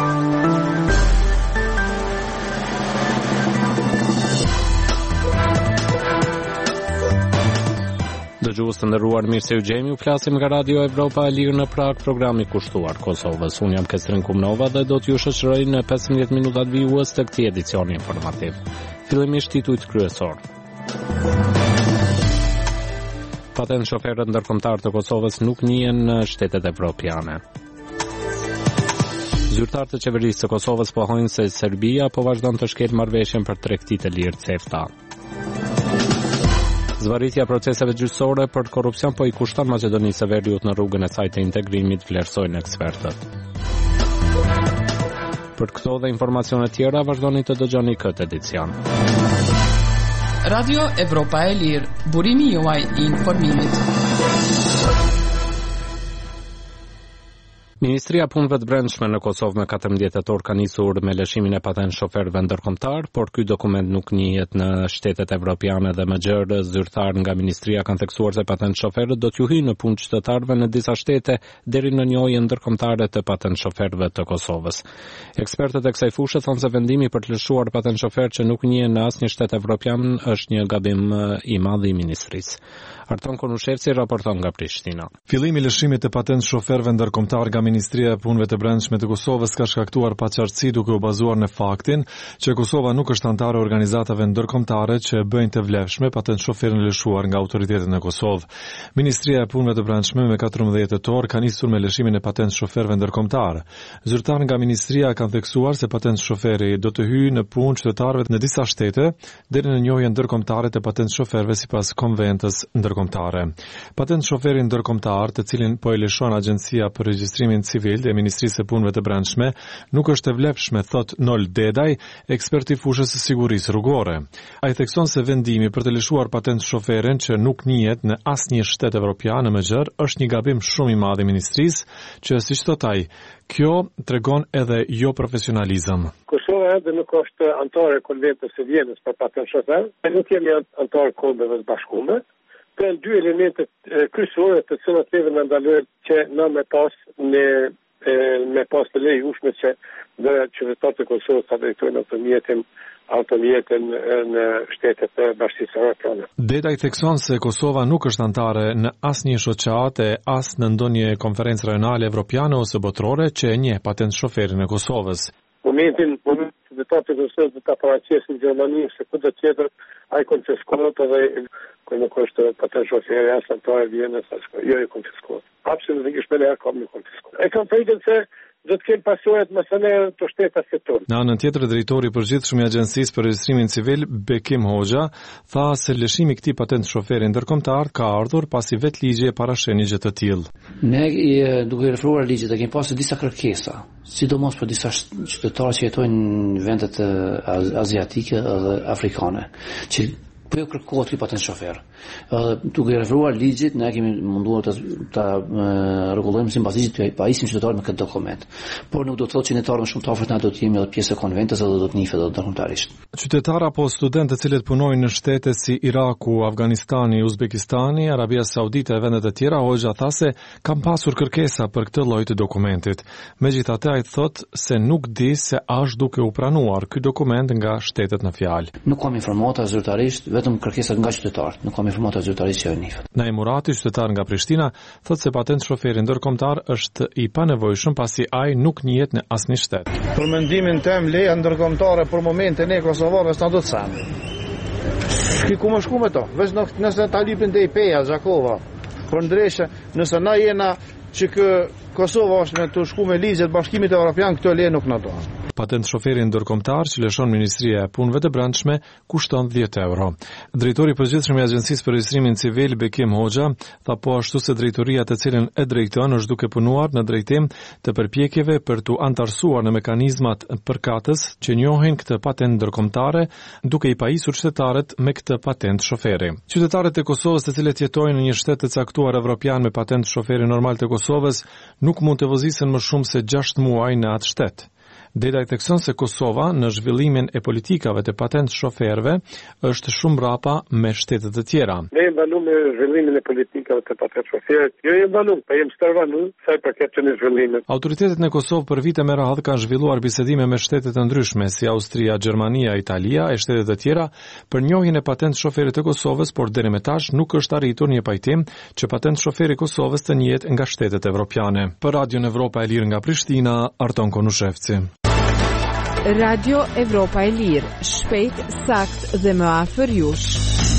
Dëgjues të nderuar, mirë se u gjemi, u flasim nga Radio Evropa e Lirë në Prag, programi kushtuar Kosovës. Unë jam Kestrin Kumnova dhe do t'ju shoqëroj në 15 minutat vijues të këtij edicioni informativ. Fillimisht titujt kryesor. Patent shoferët ndërkombëtar të Kosovës nuk njihen në shtetet evropiane. Zyrtarët e qeverisë së Kosovës pohojnë se Serbia po vazhdon të shkelë marrëveshjen për tregti të lirë CEFTA. Zvarritja proceseve gjyqësore për korrupsion po i kushton Maqedonisë së Veriut në rrugën e saj të integrimit, vlerësojnë ekspertët. Për këto dhe informacione tjera vazhdoni të dëgjoni këtë edicion. Radio Evropa e Lirë, burimi juaj i informimit. Ministria e Punëve të Brendshme në Kosovë me 14 tetor ka nisur me lëshimin e patent shoferëve ndërkombëtar, por ky dokument nuk njihet në shtetet evropiane dhe më gjerë zyrtar nga ministria kanë theksuar se patent shoferët do t'ju hyjnë në punë qytetarëve në disa shtete deri në njojje ndërkombëtare të patent shoferëve të Kosovës. Ekspertët e kësaj fushë thonë se vendimi për të lëshuar patent shofer që nuk njihen në asnjë shtet evropian është një gabim i madh i ministrisë. Arton Konushevci raporton nga Prishtina. Fillimi i lëshimit të patent shoferëve ndërkombëtar nga Ministria e Punëve të Brendshme të Kosovës ka shkaktuar paqartësi duke u bazuar në faktin që Kosova nuk është antare organizatave ndërkombëtare që bëjnë të vlefshme patent shoferin lëshuar nga autoritetet në Kosovë. Ministria e Punëve të Brendshme me 14 tetor ka nisur me lëshimin e patent shoferëve ndërkombëtar. Zyrtarë nga ministria kanë theksuar se patent shoferi do të hyjë në punë qytetarëve në disa shtete deri në njojje ndërkombëtare të patent shoferëve sipas konventës ndërkombëtare. Patent shoferi ndërkombëtar, të cilin po e lëshon Agjencia për Regjistrimin Civil e Ministrisë së Punëve të Brendshme, nuk është e vlefshme, thot Nol Dedaj, ekspert i fushës së sigurisë rrugore. Ai thekson se vendimi për të lëshuar patent shoferin që nuk njihet në asnjë shtet evropian më gjerë është një gabim shumë i madh i ministrisë, që siç thot ai, kjo tregon edhe jo profesionalizëm. Kosova edhe nuk është antare e konventës së Vjenës për patent shofer, nuk jemi antar kombeve të bashkuara. Për dy elementet kryesore të cilat neve na ndalojnë që na me pas të lejueshme që në qytetarët e Kosovës ta drejtojnë automjetin në shtetet e Bashkisë Evropiane. Dedaj thekson se Kosova nuk është antare në asnjë shoqate, as në ndonjë konferencë rajonale evropiane ose botërore që e njeh patent shoferin e Kosovës. Momentin qytetarët e Kosovës do ta paraqisin në Gjermani se kudo tjetër ai konfiskohet edhe nuk është patent shoferi as antare Vjenës as jo i konfiskohet. Absolutisht me leja kam nuk konfiskohet. E kam frikën se do të kenë pasoret më së miri të shtetas së tonë. Në anën tjetër, drejtori i përgjithshëm i Agjencisë për Regjistrimin Civil, Bekim Hoxha, tha se lëshimi i këtij patent shoferi ndërkombëtar ka ardhur pasi vetë ligji e parashën një gjë të tillë. Ne duke referuar ligjit e kemi pasur disa kërkesa, sidomos për disa qytetarë që jetojnë në vendet aziatike dhe afrikane, që po jo kërkohet ky patent shofer. Duke referuar ligjit, ne kemi munduar ta rregullojmë sipas ligjit pa isim qytetarët me këtë dokument. Por nuk do të thotë që ne të ardhmë shumë të afërt na do të jemi edhe pjesë e konventës edhe do të nifet edhe ndërkombëtarisht. Qytetarë apo studentë të cilët punojnë në shtete si Iraku, Afganistani, Uzbekistani, Arabia Saudite e vendet e tjera, Hoxha tha se kanë pasur kërkesa për këtë lloj të dokumentit. Megjithatë ai thotë se nuk di se a është duke u pranuar ky dokument nga shtetet në fjalë. Nuk kam informata zyrtarisht, vetëm kërkesat nga qytetarët, nuk kam informata zyrtarisht që nifet. Naim Murati, qytetar nga Prishtina, thotë se patent shoferi ndërkombëtar është i panevojshëm pasi ai nuk njihet në asnjë shtet. Për mendimin tim, leja ndërkombëtare për momentin e Kosovës na do të sande. Ku më shku me to? Veç nëse ta lipin te IPEA, Zakova. Por ndryshe, nëse na jena që Kosova është me të shku me ligjet Bashkimit Evropian, këto leje nuk na do. Patent shoferi ndërkombëtar që lëshon Ministria e Punëve të Brendshme kushton 10 euro. Drejtori i përgjithshëm i Agjencisë për Regjistrimin Civil Bekim Hoxha tha po ashtu se drejtoria të cilën e drejton është duke punuar në drejtim të përpjekjeve për të antarësuar në mekanizmat përkatës që njohin këtë patent ndërkombëtare, duke i pajisur qytetarët me këtë patent shoferi. Qytetarët e Kosovës të cilët jetojnë në një shtet të caktuar evropian me patent shoferi normal të Kosovës nuk mund të vozisen më shumë se 6 muaj në atë shtet. Deta i thekson se Kosova në zhvillimin e politikave të patent shoferëve është shumë mbrapa me shtetet të tjera. Ne balu me zhvillimin e politikave të patent shoferëve. Jo balu, po jem starvanu sa i përket të zhvillimit. Autoritetet në Kosovë për vite me radhë kanë zhvilluar bisedime me shtete të ndryshme si Austria, Gjermania, Italia e shtetet të tjera për njohjen e patent shoferit të Kosovës, por deri më tash nuk është arritur një pajtim që patent shoferi i Kosovës të njihet nga shtetet evropiane. Për Radion Evropa e Lirë nga Prishtina, Arton Konushevci. Radio Evropa e Lirë, shpejt, sakt dhe më afër jush.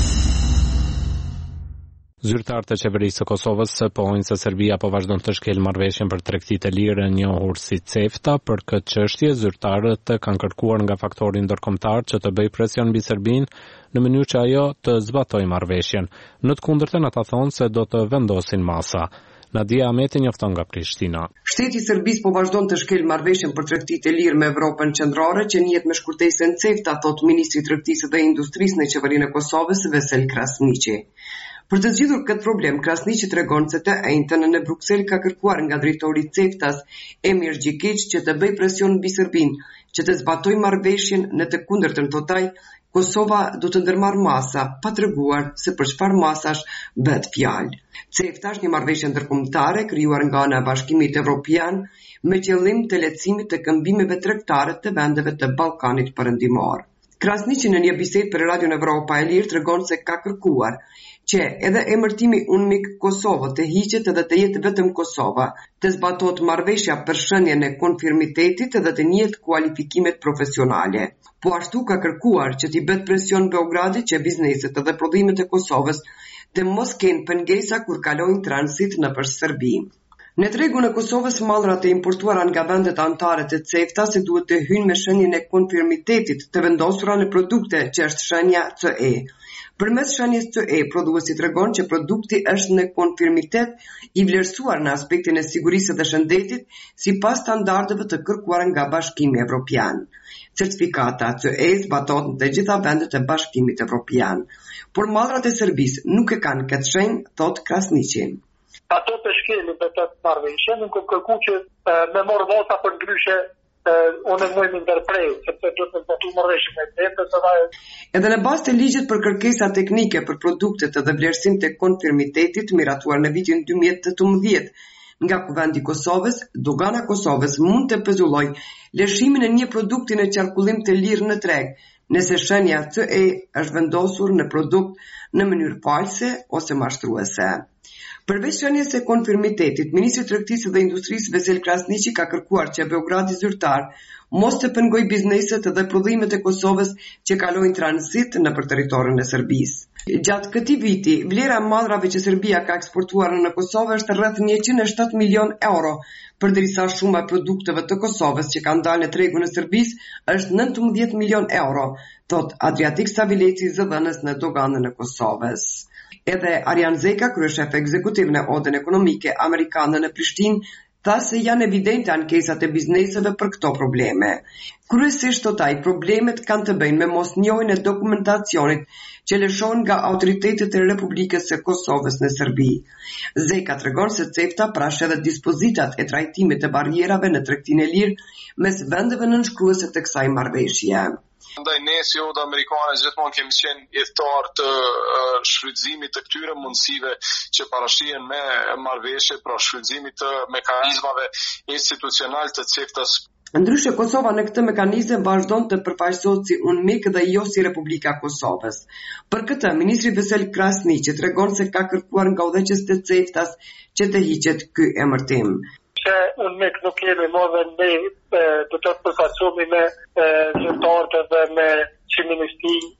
Zyrtarët e qeverisë së Kosovës pohojnë se Serbia po vazhdon të shkelë marrëveshjen për tregtitë e lirë e njohur si CEFTA. Për këtë çështje, zyrtarët kanë kërkuar nga faktori ndërkombëtar që të bëjë presion mbi Serbinë në mënyrë që ajo të zbatojë marrëveshjen. Në të kundërtën, ata thonë se do të vendosin masa. Nadia Ahmeti njofton nga Prishtina. Shteti i Serbisë po vazhdon të shkel marrëveshjen për tregtitë e lirë me Evropën qendrore që njihet me shkurtesën CEFTA, thot ministri i tregtisë dhe industrisë në qeverinë e Kosovës, Vesel Krasniqi. Për të zgjidhur këtë problem, Krasniqi tregon se të njëjtën në Bruksel ka kërkuar nga drejtori i CEFTA-s, Emir Gjikić, që të bëjë presion mbi Serbinë që të zbatojë marrëveshjen. Në të kundërtën, thotaj, Kosova do të ndërmarrë masa, pa treguar se për çfarë masash bëhet fjalë. CEFTA është një marrëveshje ndërkombëtare krijuar nga ana e Bashkimit Evropian me qëllim të lehtësimit të këmbimeve tregtare të vendeve të Ballkanit Perëndimor. Krasniqi në një bisedë për Radion Evropa e Lirë tregon se ka kërkuar që edhe emërtimi UNMIK Kosovë të hiqet edhe të jetë vetëm Kosova, të zbatohet marrëveshja për shënjen e konfirmitetit edhe të njihet kualifikimet profesionale. Po ashtu ka kërkuar që t'i bëhet presion Beogradit që bizneset edhe prodhimet e Kosovës të mos kenë pengesa kur kalojnë tranzit nëpër Serbi. Në tregun e Kosovës, mallrat e importuara nga vendet anëtare të CEFTA se duhet të hyjnë me shenjën e konfirmitetit të vendosura në produkte që është shenja CE. Përmes shenjës CE, prodhuesi tregon që produkti është në konfirmitet i vlerësuar në aspektin e sigurisë dhe shëndetit sipas standardeve të kërkuara nga Bashkimi Evropian. Certifikata CE zbatohet në të gjitha vendet e Bashkimit Evropian, por mallrat e Serbisë nuk e kanë këtë shenjë, thot Krasniqi. Ato të shkelin për të marrëveshjen, nuk kërku që me morë vota për ndryshe unë mund të ndërprej, sepse do të zbatu marrëveshjen me CEFTA. Edhe në bazë të ligjit për kërkesa teknike për produktet dhe vlerësim të konfirmitetit miratuar në vitin 2018 nga Kuvendi i Kosovës, dogana e Kosovës mund të pezullojë lëshimin e një produkti në qarkullim të lirë në treg, nëse shenja CE është vendosur në produkt në mënyrë false ose mashtruese. Përveç shenjës së konfirmitetit, ministri i tregtisë dhe industrisë Vesel Krasniqi ka kërkuar që Beogradi zyrtar mos të pengoj bizneset dhe prodhimet e Kosovës që kalojnë tranzit nëpër territorin e Serbisë. Gjatë këtij viti, vlera e mallrave që Serbia ka eksportuar në Kosovë është rreth 107 milion euro, përderisa shuma e produkteve të Kosovës që kanë dalë në tregun e Serbisë është 19 milion euro, thot Adriatik Savileci, zëdhënës në doganën e Kosovës. Edhe Arjan Zeka, kryeshef ekzekutiv në Odën Ekonomike Amerikane në Prishtinë, tha se janë evidente ankesat e bizneseve për këto probleme. Kryesisht thotaj, problemet kanë të bëjnë me mosnjohjen e dokumentacionit që lëshon nga autoritetet e Republikës së Kosovës në Serbi. Zeka tregon se CEFTA prash edhe dispozitat e trajtimit të barrierave në tregtinë e lirë mes vendeve nënshkruese të kësaj marrëveshje. Ndaj ne si Oda Amerikane gjithmonë kemi qenë idhëtar të shfrytëzimit të këtyre mundësive që parashihen me marrëveshje, pra shfrytëzimit të mekanizmave institucional të CEFTA-s. Ndryshe, Kosova në këtë mekanizëm vazhdon të përfaqësohet si UNMIK dhe jo si Republika e Kosovës. Për këtë, ministri Vesel Krasniqi tregon se ka kërkuar nga udhëheqës të CEFTA-s që të hiqet ky emërtim. UNMIK nuk jemi më dhe ne do të përfaqësohemi me zyrtarët dhe me ministrinë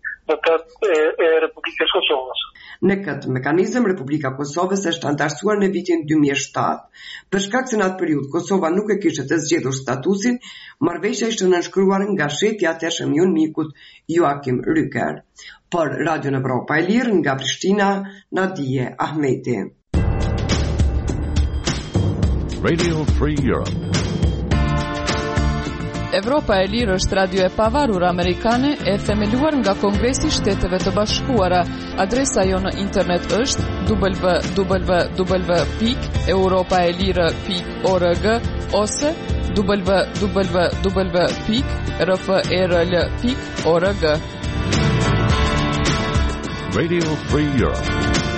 e Republikës Kosovës. Në këtë mekanizëm, Republika Kosovës është antarësuar në vitin 2007. Për shkak se në atë periudhë Kosova nuk e kishte të zgjedhur statusin, marrëveshja ishte nënshkruar nga shefi atëhershëm i UNMIK-ut Joachim Rücker. Për Radion Evropa e Lirë nga Prishtina, Nadia Ahmeti. Radio Free Europe. Evropa e Lirë është radio e pavarur amerikane e themeluar nga Kongresi i Shteteve të Bashkuara. Adresa jo në internet është www.europaelire.org ose www.rfrl.org. Radio Free Europe.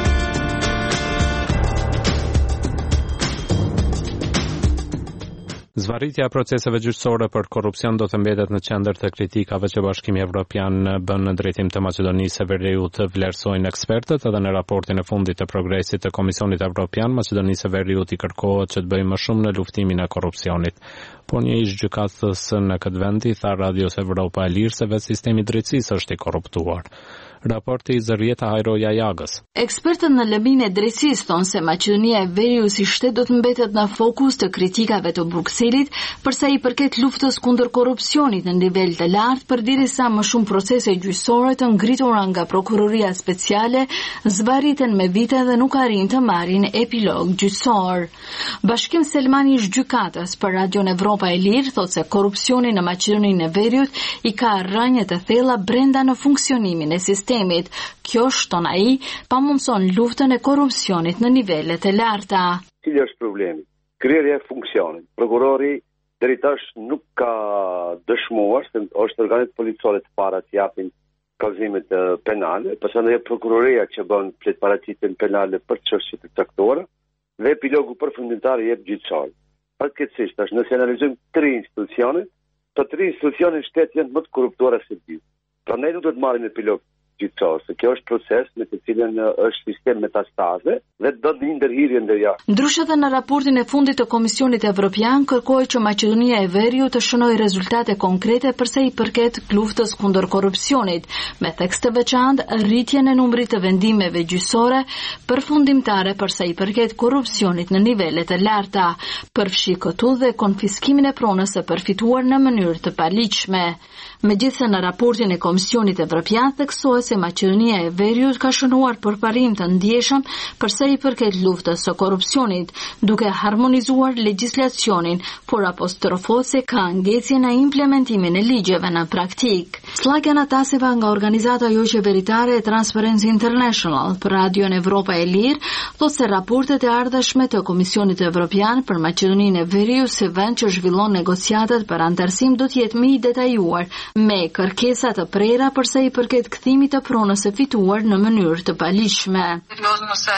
Zvarritja e proceseve gjyqësore për korrupsion do të mbetet në qendër të kritikave që Bashkimi Evropian bën në drejtim të Maqedonisë së Veriut, vlerësojnë ekspertët. Edhe në raportin e fundit të progresit të Komisionit Evropian, Maqedonisë së Veriut i kërkohet që të bëjë më shumë në luftimin e korrupsionit. Por një ish gjykatës në këtë vend i tha Radios Evropa e Lirë se vetë sistemi i drejtësisë është i korruptuar. Raporti i Zërieta Hajroja Jagës. Ekspertët në lëbimin e drejtësisë thonë se Maqedonia e Veriut si shtet do të mbetet në fokus të kritikave të Brukselit për sa i përket luftës kundër korrupsionit në nivel të lartë, përderisa më shumë procese gjyqësore të ngritura nga prokuroria speciale zbariten me vite dhe nuk arrin të marrin epilog gjyqësor. Bashkim Selmani ish gjykatës për Radion Evropa e Lirë thotë se korrupsioni në Maqedoninë e Veriut i ka rrënje të thella brenda në funksionimin e sistemit. Kjo shton ai, pamundson luftën e korrupsionit në nivelet e larta. Cili është problemi? Krierja e funksionit. Prokurori deri tash nuk ka dëshmuar se është organet policore të para të japin kallëzimet penale, pastaj prokuroria që bën paraqitjen penale për çështje të caktuara dhe epilogu përfundimtar i jep gjyqësor. Fatkeqësisht tash nëse analizojmë tre institucione, të tre institucionet në shtet janë më të korruptuara se dy. Prandaj nuk do të marrin epilog gjyqësor, se kjo është proces me të cilën është sistem metastaze dhe do të ndërhirje ndërjashtë. Ndryshe dhe në raportin e fundit të Komisionit Evropian kërkoi që Maqedonia e Veriut të shënojë rezultate konkrete përsa i përket luftës kundër korrupsionit, me tekst të veçantë, rritjen e numrit të vendimeve gjyqësore përfundimtare përsa i përket korrupsionit në nivelet e larta, përfshi këtu dhe konfiskimin e pronës së përfituar në mënyrë të paligjshme. Megjithëse në raportin e Komisionit Evropian theksohet se Maqedonia e Veriut ka shënuar përparim të ndjeshëm përsa i përket luftës së korrupsionit, duke harmonizuar legjislacionin, por apostrofohet se ka ngecje në implementimin e ligjeve në praktik. Slagja Nataseva nga organizata jo qeveritare e Transparency International për Radion Evropa e Lirë thotë se raportet e ardhshme të Komisionit Evropian për Maqedoninë e Veriut si vend që zhvillon negociatat për antarësim do të jetë më i detajuar, me kërkesa të prera përsa i përket kthimit të pronës së fituar në mënyrë të paligjshme. Seriozno se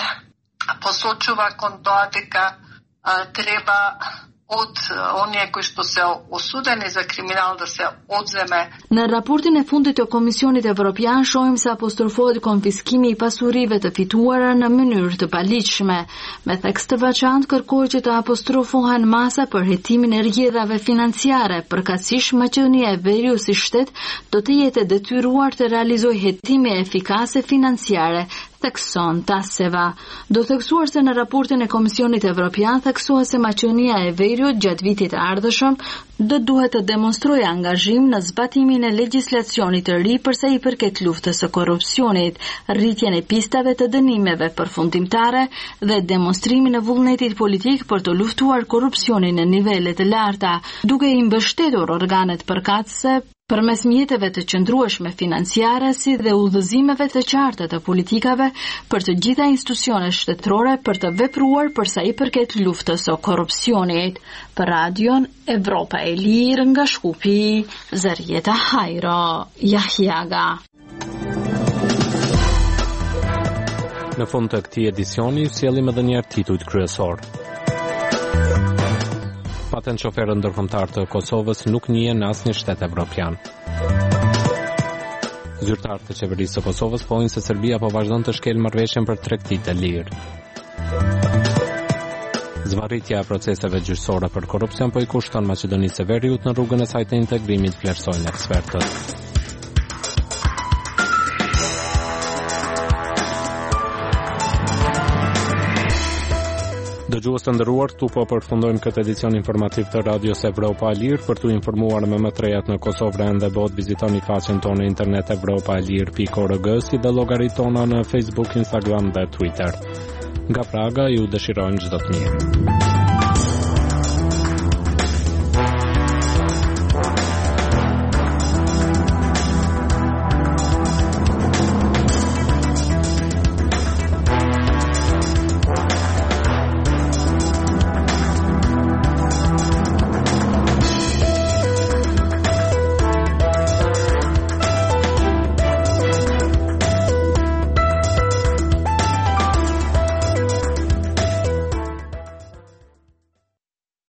посочува кон тоа дека треба од оние кои што се осудени за криминал да се одземе. Në raportin e fundit të Komisionit Evropian shohim se apostrofohet konfiskimi i pasurive të fituara në mënyrë të paligjshme. Me tekst të veçantë kërkohet që të apostrofohen masa për hetimin e rrjedhave financiare, përkatësisht Maqedonia e Veriut si shtet do të jetë e detyruar të realizojë hetime efikase financiare, thekson Taseva. Do theksuar se në raportin e Komisionit Evropian theksohet se Maqedonia e Veriut gjatë vitit të ardhshëm do duhet të demonstrojë angazhim në zbatimin e legjislacionit të ri përsa i përket luftës së korrupsionit, rritjen e pistave të dënimeve përfundimtare dhe demonstrimin e vullnetit politik për të luftuar korrupsionin në nivele të larta, duke i mbështetur organet përkatëse përmes mjeteve të qëndrueshme financiare si dhe udhëzimeve të qarta të politikave për të gjitha institucionet shtetërore për të vepruar përsa i përket luftës së korrupsionit. Për Radion Evropa e Lirë nga Shkupi, Zërieta Hajro Jahjaga. Në fund të këtij edicioni sjellim edhe një herë titujt kryesor. Patent shoferë ndërkombëtar të Kosovës nuk njihen në asnjë shtet evropian. Zyrtarët e qeverisë së Kosovës thonë se Serbia po vazhdon të shkelë marrëveshjen për tregti të lirë. Zvarritja e proceseve gjyqësore për korrupsion po i kushton Maqedonisë së Veriut në rrugën e saj të integrimit, vlerësojnë ekspertët. Dëgjues të nderuar, këtu po përfundojmë këtë edicion informativ të Radios Evropa e Lirë. Për t'u informuar me më të rejat në Kosovë dhe botë, vizitoni faqen tonë internet europaelir.org si dhe llogaritë tona në Facebook, Instagram dhe Twitter. Nga Praga ju dëshirojmë çdo të mirë.